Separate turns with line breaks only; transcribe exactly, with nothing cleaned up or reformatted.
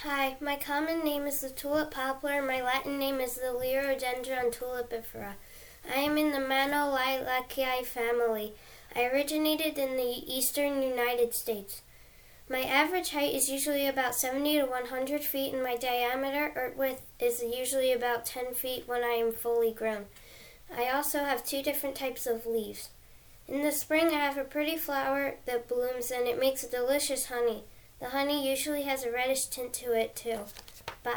Hi, my common name is the tulip poplar. My Latin name is the Liriodendron tulipifera. I am in the Manolilaceae family. I originated in the eastern United States. My average height is usually about seventy to one hundred feet, and my diameter or width is usually about ten feet when I am fully grown. I also have two different types of leaves. In the spring, I have a pretty flower that blooms, and it makes delicious honey. The honey usually has a reddish tint to it, too. Bye.